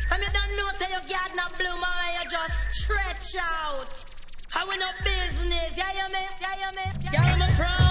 And you don't know, say your garden a bloom and you just stretch out. How we no business, yeah, you me? Yeah, you me? Yeah, I'm a pro.